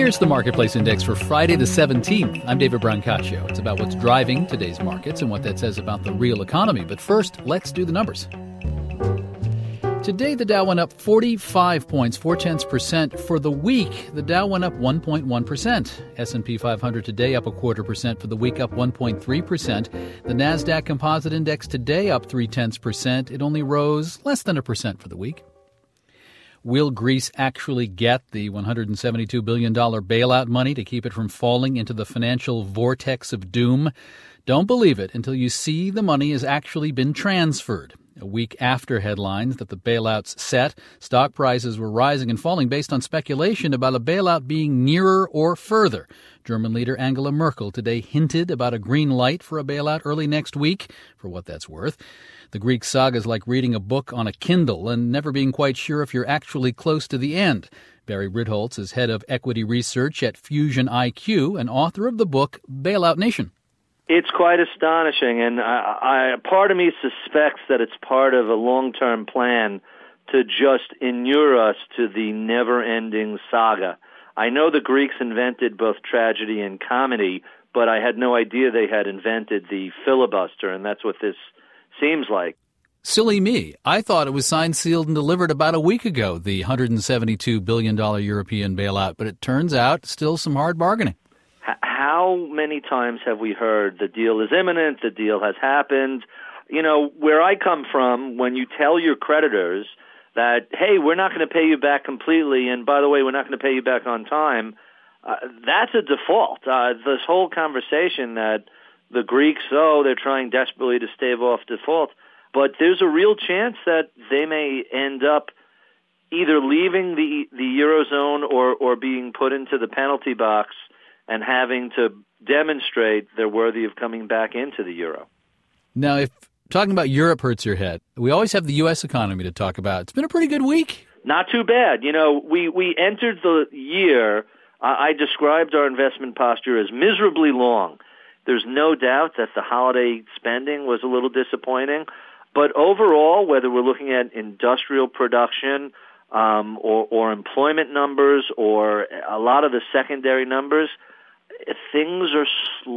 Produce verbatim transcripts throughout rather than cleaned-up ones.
Here's the Marketplace Index for Friday the seventeenth. I'm David Brancaccio. It's about what's driving today's markets and what that says about the real economy. But first, let's do the numbers. Today, the Dow went up forty-five points, four-tenths percent. For the week, the Dow went up one point one percent. S and P five hundred today up a quarter percent. For the week, up one point three percent. The NASDAQ Composite Index today up three-tenths percent. It only rose less than a percent for the week. Will Greece actually get the one hundred seventy-two billion dollars bailout money to keep it from falling into the financial vortex of doom? Don't believe it until you see the money has actually been transferred. A week after headlines that the bailout's set, stock prices were rising and falling based on speculation about a bailout being nearer or further. German leader Angela Merkel today hinted about a green light for a bailout early next week, for what that's worth. The Greek saga is like reading a book on a Kindle and never being quite sure if you're actually close to the end. Barry Ritholtz is head of equity research at Fusion I Q and author of the book Bailout Nation. It's quite astonishing, and I, I, part of me suspects that it's part of a long-term plan to just inure us to the never-ending saga. I know the Greeks invented both tragedy and comedy, but I had no idea they had invented the filibuster, and that's what this seems like. Silly me. I thought it was signed, sealed, and delivered about a week ago, the one hundred seventy-two billion dollars European bailout, but it turns out still some hard bargaining. How many times have we heard the deal is imminent, the deal has happened? You know, where I come from, when you tell your creditors that, hey, we're not going to pay you back completely, and by the way, we're not going to pay you back on time, uh, that's a default. Uh, this whole conversation that the Greeks, oh, they're trying desperately to stave off default, but there's a real chance that they may end up either leaving the the Eurozone or, or being put into the penalty box and having to demonstrate they're worthy of coming back into the euro. Now, if talking about Europe hurts your head, we always have the U S economy to talk about. It's been a pretty good week. Not too bad. You know, we, we entered the year, uh, I described our investment posture as miserably long. There's no doubt that the holiday spending was a little disappointing. But overall, whether we're looking at industrial production um, or, or employment numbers or a lot of the secondary numbers, things are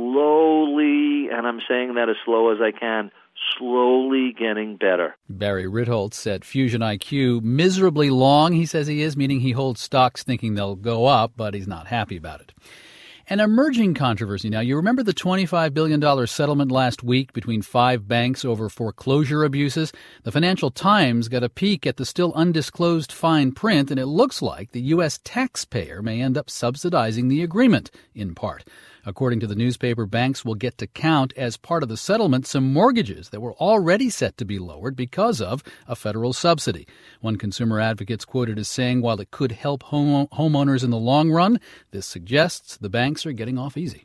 slowly, and I'm saying that as slow as I can, slowly getting better. Barry Ritholtz at Fusion I Q. Miserably long, he says he is, meaning he holds stocks thinking they'll go up, but he's not happy about it. An emerging controversy now. You remember the twenty-five billion dollars settlement last week between five banks over foreclosure abuses? The Financial Times got a peek at the still undisclosed fine print, and it looks like the U S taxpayer may end up subsidizing the agreement, in part. According to the newspaper, banks will get to count as part of the settlement some mortgages that were already set to be lowered because of a federal subsidy. One consumer advocate's quoted as saying, while it could help home- homeowners in the long run, this suggests the banks are getting off easy.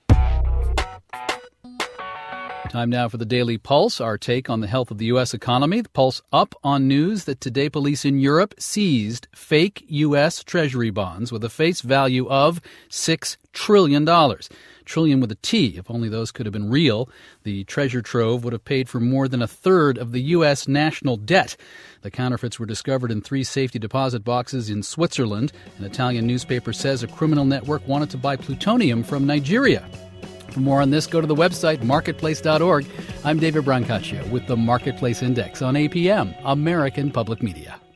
Time now for the Daily Pulse, our take on the health of the U S economy. The Pulse up on news that today police in Europe seized fake U S Treasury bonds with a face value of six trillion dollars. Trillion with a T. If only those could have been real. The treasure trove would have paid for more than a third of the U S national debt. The counterfeits were discovered in three safety deposit boxes in Switzerland. An Italian newspaper says a criminal network wanted to buy plutonium from Nigeria. For more on this, go to the website, marketplace dot org. I'm David Brancaccio with the Marketplace Index on A P M, American Public Media.